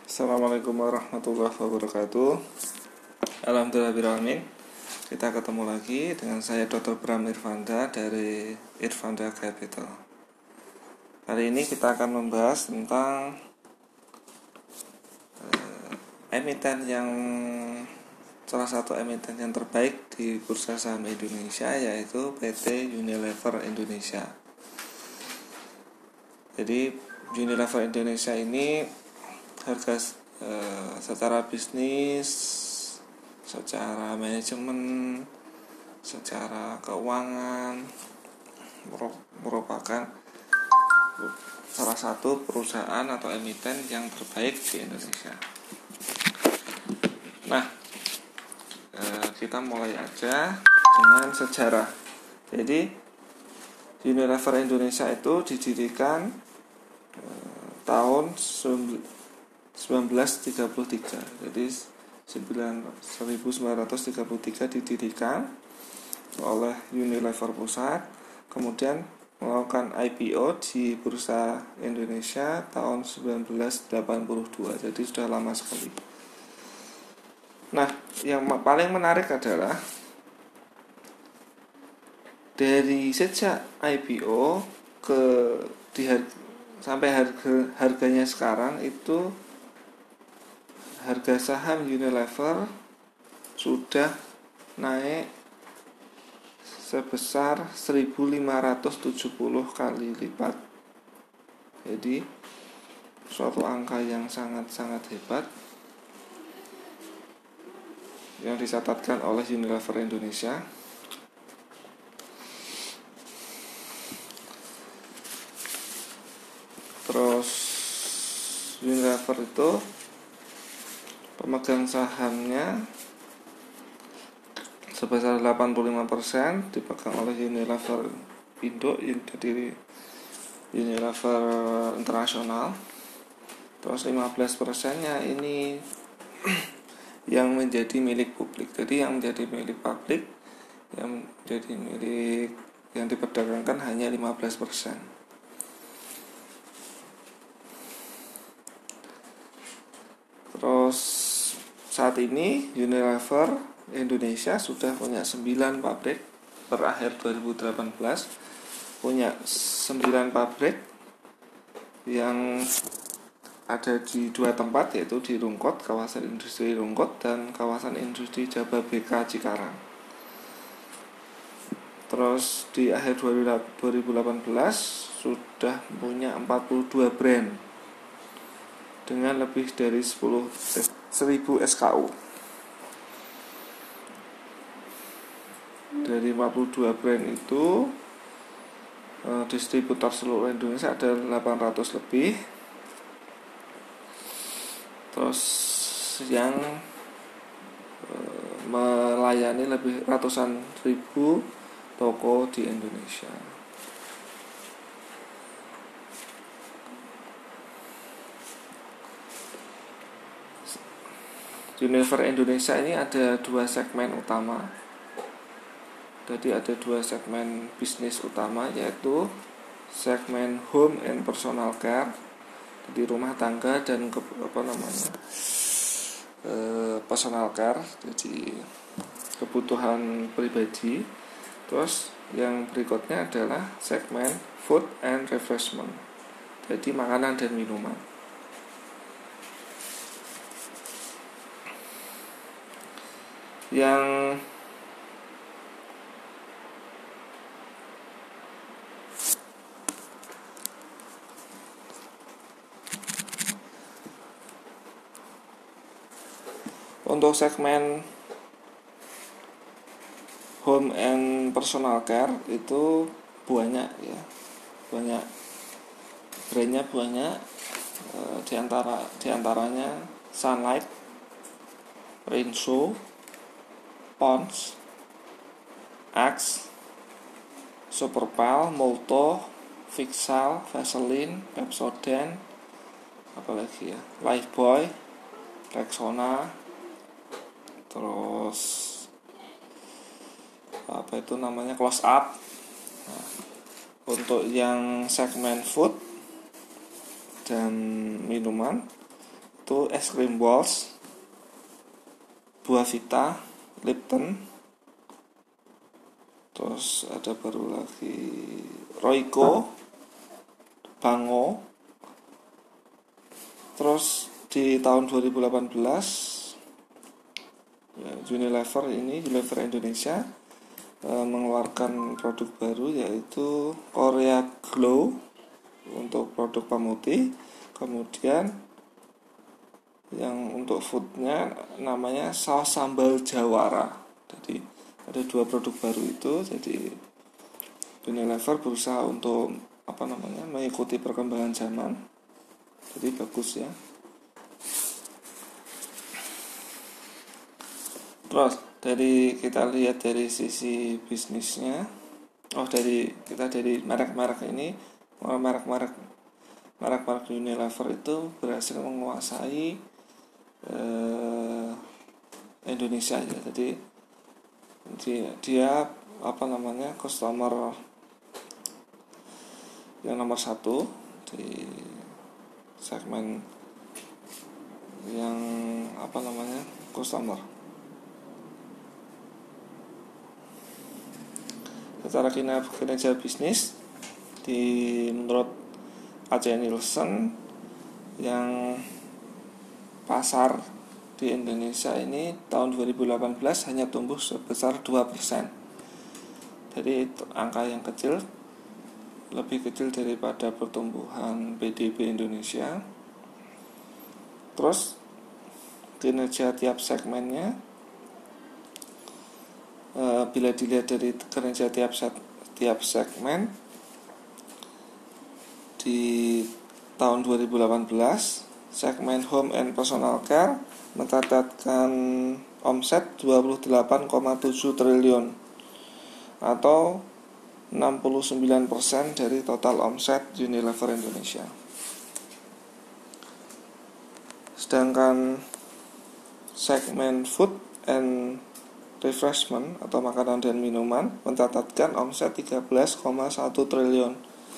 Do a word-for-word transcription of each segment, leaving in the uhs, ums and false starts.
Assalamualaikum warahmatullahi wabarakatuh. Alhamdulillahirrahmanirrahim. Kita ketemu lagi dengan saya doktor Bram Irfanda dari Irfanda Capital. Hari ini kita akan membahas tentang uh, emiten yang salah satu emiten yang terbaik di bursa saham Indonesia, yaitu P T Unilever Indonesia. Jadi Unilever Indonesia ini harga eh, secara bisnis, secara manajemen, secara keuangan merupakan salah satu perusahaan atau emiten yang terbaik di Indonesia. Nah, eh, kita mulai aja dengan sejarah. Jadi Unilever Indonesia itu didirikan eh, tahun seribu sembilan ratus tiga puluh tiga. Jadi seribu sembilan ratus tiga puluh tiga didirikan oleh Unilever Pusat, kemudian melakukan I P O di Bursa Indonesia tahun seribu sembilan ratus delapan puluh dua. Jadi sudah lama sekali. Nah, yang paling menarik adalah dari sejak I P O ke di harga, sampai harga harganya sekarang itu harga saham Unilever sudah naik sebesar seribu lima ratus tujuh puluh kali lipat. Jadi suatu angka yang sangat-sangat hebat yang dicatatkan oleh Unilever Indonesia. Terus Unilever itu pemegang sahamnya sebesar delapan puluh lima persen dipegang oleh Unilever Indo, jadi Unilever Internasional. Terus lima belas persennya ini yang menjadi milik publik. Jadi yang menjadi milik publik, yang menjadi milik yang diperdagangkan hanya lima belas persen. Terus saat ini Unilever Indonesia sudah punya sembilan pabrik. Per akhir dua ribu delapan belas punya sembilan pabrik yang ada di dua tempat, yaitu di Rungkut, kawasan industri Rungkut, dan kawasan industri Jababeka Cikarang. Terus di akhir dua ribu delapan belas sudah punya empat puluh dua brand dengan lebih dari sepuluh seribu S K U. Dari empat puluh dua brand itu, eh, distributor seluruh Indonesia ada delapan ratus lebih. Terus yang eh, melayani lebih ratusan ribu toko di Indonesia. Unilever Indonesia ini ada dua segmen utama. Jadi ada dua segmen bisnis utama, yaitu segmen home and personal care, jadi rumah tangga dan ke, apa namanya e, personal care, jadi kebutuhan pribadi. Terus yang berikutnya adalah segmen food and refreshment, jadi makanan dan minuman. Yang untuk segmen home and personal care itu banyak ya, banyak brandnya banyak, e, diantara diantaranya Sunlight, Rinso, Pond's, Axe, Superpal, Molto, Vixal, Vaseline, Pepsodent, apalagi ya, Lifebuoy, Rexona, terus apa itu namanya Close Up. Nah, untuk yang segmen food dan minuman yaitu es krim Walls, Buah Vita, Lipton, terus ada baru lagi Royco, Bango. Terus di tahun dua ribu delapan belas ya, Unilever ini Unilever Indonesia e, mengeluarkan produk baru yaitu Korea Glow untuk produk pemutih. Kemudian yang untuk foodnya namanya saus sambal Jawara. Jadi ada dua produk baru itu. Jadi Unilever berusaha untuk apa namanya mengikuti perkembangan zaman. Jadi bagus ya. Terus dari kita lihat dari sisi bisnisnya, oh dari kita dari merek-merek ini, merek-merek merek-merek Unilever itu berhasil menguasai eh, Indonesia ya. Jadi dia, dia apa namanya customer yang nomor satu di segmen yang apa namanya customer. Secara kinerja bisnis di menurut A C Nielsen yang pasar di Indonesia ini tahun dua ribu delapan belas hanya tumbuh sebesar dua persen. Jadi itu angka yang kecil, lebih kecil daripada pertumbuhan P D B Indonesia. Terus kinerja tiap segmennya, e, bila dilihat dari kinerja tiap set, tiap segmen di tahun dua ribu delapan belas, segmen Home and Personal Care mencatatkan omset dua puluh delapan koma tujuh triliun atau enam puluh sembilan persen dari total omset Unilever Indonesia. Sedangkan segmen Food and Refreshment atau makanan dan minuman mencatatkan omset tiga belas koma satu triliun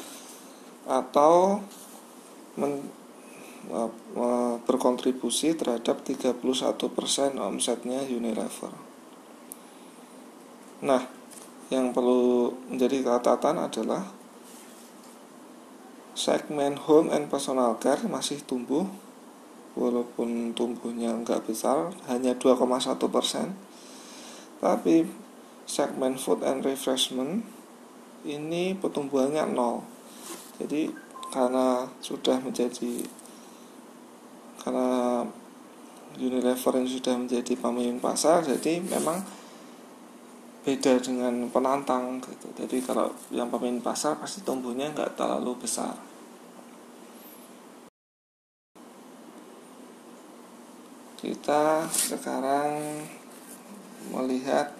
atau men, berkontribusi terhadap tiga puluh satu persen omsetnya Unilever. Nah, yang perlu menjadi catatan adalah segmen Home and Personal Care masih tumbuh, walaupun tumbuhnya enggak besar, hanya dua koma satu persen. Tapi segmen Food and Refreshment ini pertumbuhannya nol. Jadi karena sudah menjadi karena Unilever ini sudah menjadi pemimpin pasar, jadi memang beda dengan penantang gitu. Jadi kalau yang pemimpin pasar pasti tumbuhnya nggak terlalu besar. Kita sekarang melihat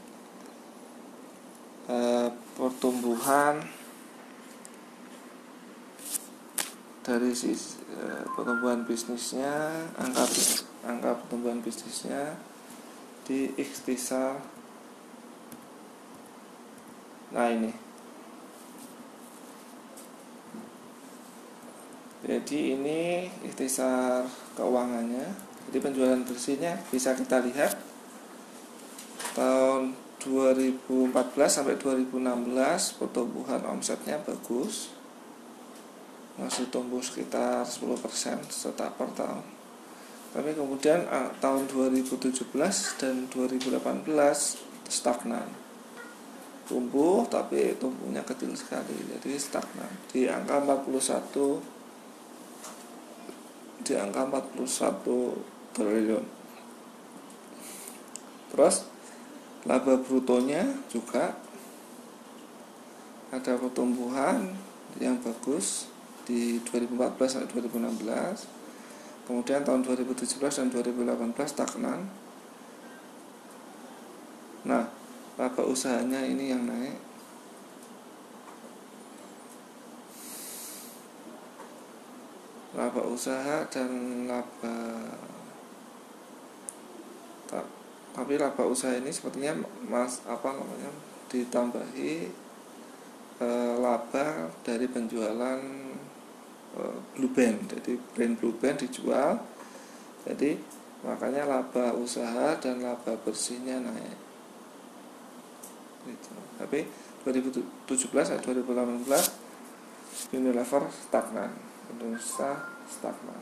eh, pertumbuhan dari sisi eh, pertumbuhan bisnisnya, angka angka pertumbuhan bisnisnya di ikhtisar. Nah ini, jadi ini ikhtisar keuangannya. Jadi penjualan bersihnya bisa kita lihat tahun dua ribu empat belas sampai dua ribu enam belas pertumbuhan omsetnya bagus, masih tumbuh sekitar sepuluh persen setiap per tahun. Tapi kemudian tahun dua ribu tujuh belas dan dua ribu delapan belas stagnan. Tumbuh tapi tumbuhnya kecil sekali, jadi stagnan di angka empat puluh satu di angka empat puluh satu triliun. Terus laba brutonya juga ada pertumbuhan yang bagus di dua ribu empat belas sampai dua ribu enam belas. Kemudian tahun dua ribu tujuh belas dan dua ribu delapan belas stagnan. Nah, laba usahanya ini yang naik. Laba usaha dan laba tapi laba usaha ini sepertinya mas apa namanya ditambahi e, laba dari penjualan e, Blue Band. Jadi brand Blue Band dijual, Jadi makanya laba usaha dan laba bersihnya naik gitu. Tapi dua ribu tujuh belas atau dua ribu delapan belas Unilever stagnan, Indonesia stagnan.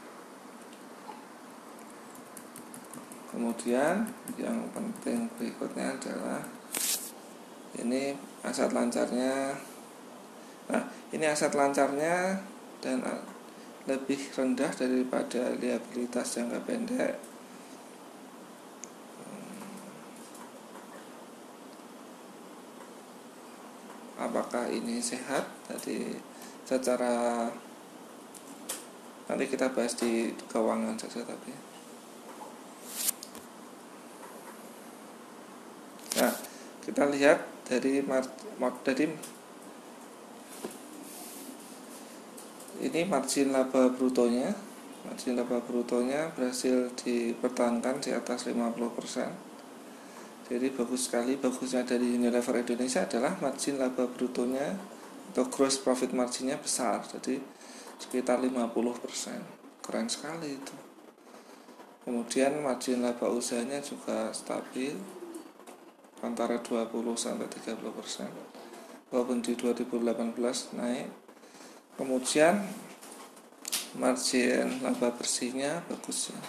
Kemudian yang penting berikutnya adalah ini aset lancarnya. Nah, ini aset lancarnya dan lebih rendah daripada liabilitas jangka pendek. Apakah ini sehat? Jadi secara nanti kita bahas di keuangan saja tapi. Nah, kita lihat dari dari ini margin laba brutonya. Margin laba brutonya berhasil dipertahankan di atas lima puluh persen. Jadi bagus sekali. Bagusnya dari Unilever Indonesia adalah margin laba brutonya atau gross profit marginnya besar. Jadi sekitar lima puluh persen. Keren sekali itu. Kemudian margin laba usahanya juga stabil antara dua puluh sampai tiga puluh persen. Walaupun di dua ribu delapan belas naik. Kemudian margin laba bersihnya bagus ya.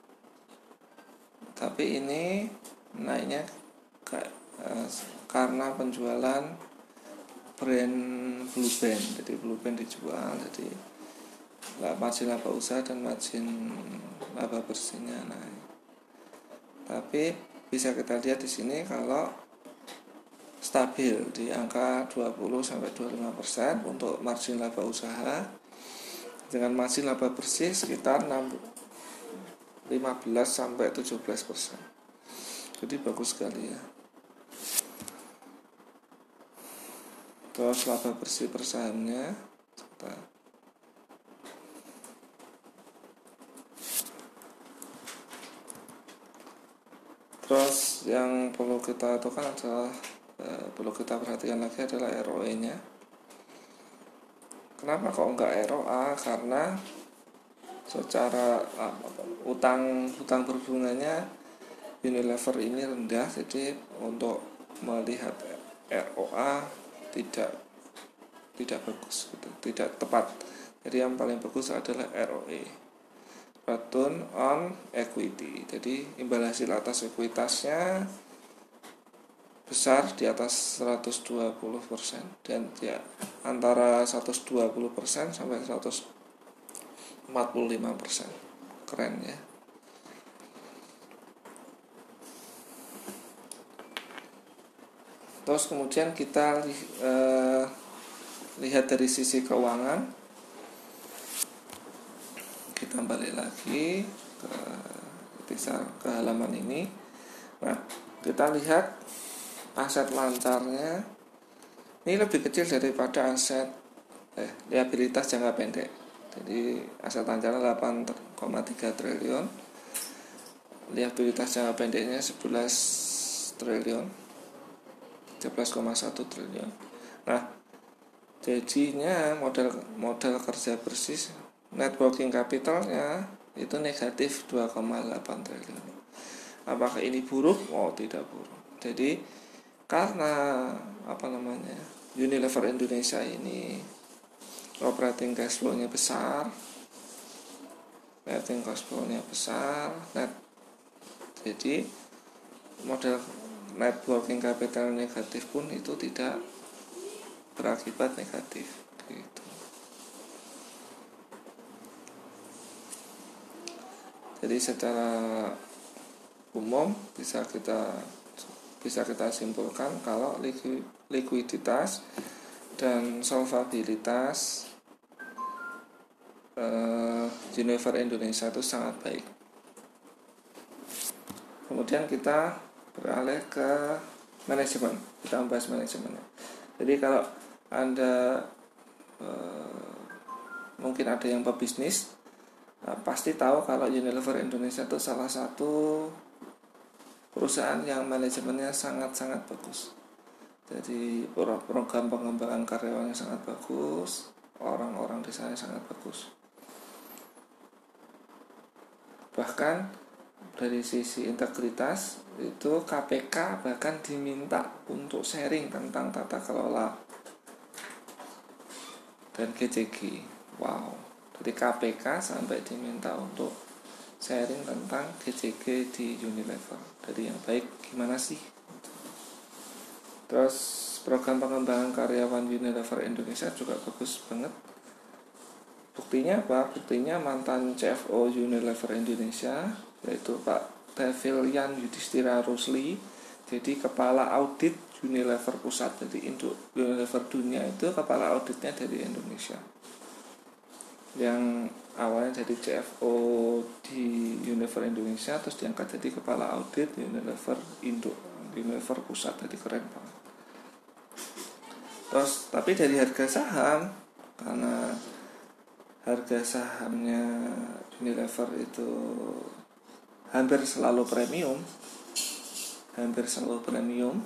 Tapi ini naiknya ke, eh, karena penjualan brand Blue Band. Jadi Blue Band dijual, jadi margin laba usaha dan margin laba bersihnya naik. Tapi bisa kita lihat di sini kalau stabil di angka dua puluh sampai dua puluh lima persen untuk margin laba usaha, dengan margin laba bersih sekitar lima belas sampai tujuh belas persen. Jadi bagus sekali ya. Terus laba bersih per sahamnya terus yang perlu kita tentukan adalah eh, perlu kita perhatikan lagi adalah R O E nya. Kenapa kok enggak R O A? Karena secara ah, utang utang berbunganya Unilever ini rendah, jadi untuk melihat R O A tidak tidak bagus gitu, tidak tepat. Jadi yang paling bagus adalah R O E, return on equity. Jadi imbal hasil atas ekuitasnya besar di atas seratus dua puluh persen dan ya antara seratus dua puluh persen sampai seratus empat puluh lima persen. Keren ya. Terus kemudian kita eh, lihat dari sisi keuangan. Kita balik lagi ke bisa ke halaman ini. Nah, kita lihat aset lancarnya ini lebih kecil daripada aset eh, liabilitas jangka pendek. Jadi aset lancarnya delapan koma tiga triliun, liabilitas jangka pendeknya sebelas triliun, tiga belas koma satu triliun. Nah, jadinya modal modal kerja bersih net working capitalnya itu negatif dua koma delapan triliun. Apakah ini buruk? Oh, tidak buruk. Jadi karena apa namanya Unilever Indonesia ini operating cash flow-nya besar, operating cash flow-nya besar, net, jadi modal net working capital negatif pun itu tidak berakibat negatif gitu. Jadi secara umum bisa kita bisa kita simpulkan kalau likuiditas dan solvabilitas eh, Unilever Indonesia itu sangat baik. Kemudian kita beralih ke manajemen. Kita membahas manajemennya. Jadi kalau Anda eh, mungkin ada yang pebisnis, eh, pasti tahu kalau Unilever Indonesia itu salah satu perusahaan yang manajemennya sangat-sangat bagus. Jadi program pengembangan karyawannya sangat bagus, orang-orang di sana sangat bagus. Bahkan dari sisi integritas itu K P K bahkan diminta untuk sharing tentang tata kelola dan G C G. Wow, dari K P K sampai diminta untuk sharing tentang G C G di Unilever. Dari yang baik gimana sih? Terus program pengembangan karyawan Unilever Indonesia juga bagus banget. Buktinya apa? Buktinya mantan C F O Unilever Indonesia, yaitu Pak Devilian Yudhistira Rusli, jadi kepala audit Unilever pusat. Jadi Unilever dunia itu kepala auditnya dari Indonesia. Yang awalnya jadi C F O di Unilever Indonesia, terus diangkat jadi kepala audit Unilever Indo, Unilever pusat. Jadi keren banget. Terus tapi dari harga saham, karena harga sahamnya Unilever itu hampir selalu premium, hampir selalu premium,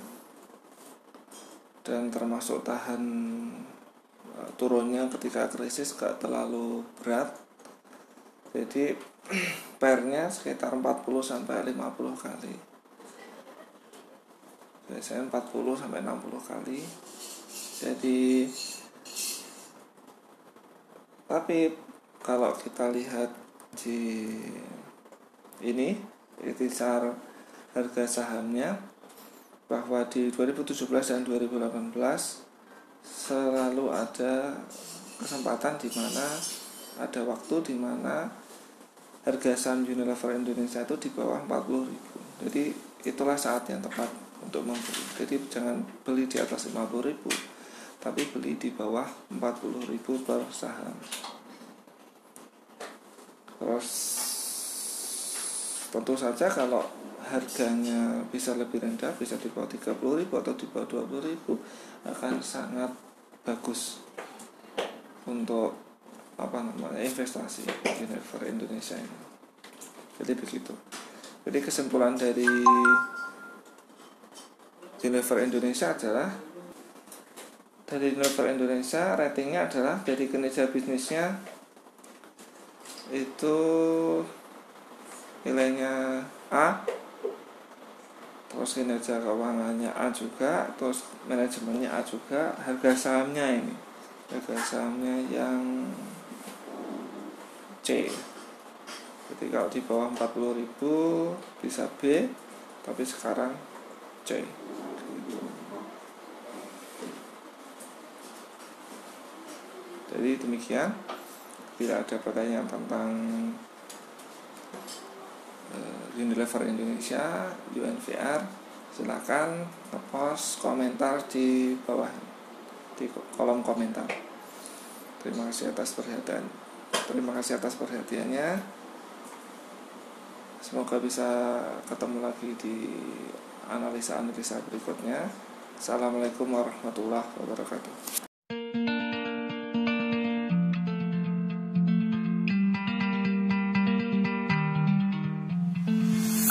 dan termasuk tahan uh, turunnya ketika krisis gak terlalu berat. Jadi pernya sekitar empat puluh sampai lima puluh kali. Biasanya empat puluh sampai enam puluh kali. Jadi tapi kalau kita lihat di ini ikhtisar harga sahamnya, bahwa di dua ribu tujuh belas dan dua ribu delapan belas selalu ada kesempatan di mana ada waktu di mana harga saham Unilever Indonesia itu di bawah empat puluh ribu. Jadi itulah saat yang tepat untuk membeli. Jadi jangan beli di atas lima puluh ribu, tapi beli di bawah empat puluh ribu per saham. Terus tentu saja kalau harganya bisa lebih rendah, bisa di bawah tiga puluh ribu atau di bawah dua puluh ribu, akan sangat bagus untuk apa namanya investasi Unilever Indonesia ini. Jadi begitu. Jadi kesimpulan dari Unilever Indonesia adalah, dari Unilever Indonesia ratingnya adalah dari kinerja bisnisnya itu nilainya A, terus kinerja keuangannya A juga, terus manajemennya A juga. Harga sahamnya ini, harga sahamnya yang C. Jadi kalau di bawah empat puluh ribu bisa B, tapi sekarang C. Jadi demikian. Bila ada pertanyaan tentang uh, Unilever Indonesia, U N V R, silakan post komentar di bawah, di kolom komentar. Terima kasih atas perhatian. Terima kasih atas perhatiannya. Semoga bisa ketemu lagi di analisa-analisa berikutnya. Assalamualaikum warahmatullahi wabarakatuh.